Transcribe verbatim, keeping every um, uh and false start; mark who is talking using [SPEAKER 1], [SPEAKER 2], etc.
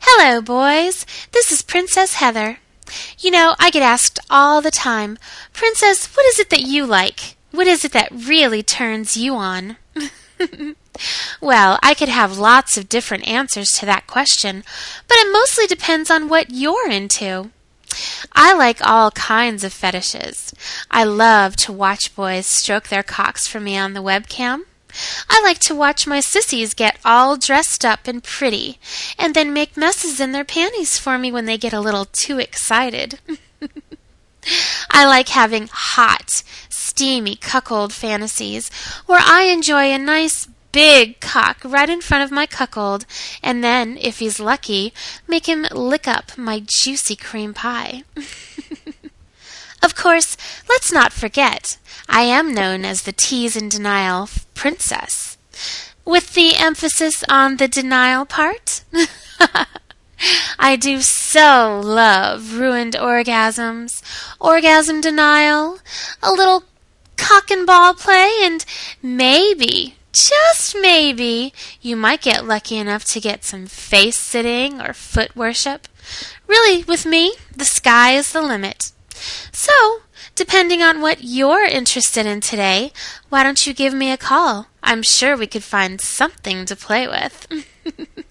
[SPEAKER 1] Hello, boys. This is Princess Heather. You know, I get asked all the time, Princess, what is it that you like? What is it that really turns you on? Well, I could have lots of different answers to that question, but it mostly depends on what you're into. I like all kinds of fetishes. I love to watch boys stroke their cocks for me on the webcam. I like to watch my sissies get all dressed up and pretty, and then make messes in their panties for me when they get a little too excited. I like having hot, steamy cuckold fantasies, where I enjoy a nice big cock right in front of my cuckold, and then, if he's lucky, make him lick up my juicy cream pie. Of course, let's not forget, I am known as the tease and denial princess, with the emphasis on the denial part. I do so love ruined orgasms, orgasm denial, a little cock and ball play, and maybe, just maybe, you might get lucky enough to get some face sitting or foot worship. Really, with me, the sky is the limit. So, depending on what you're interested in today, why don't you give me a call? I'm sure we could find something to play with.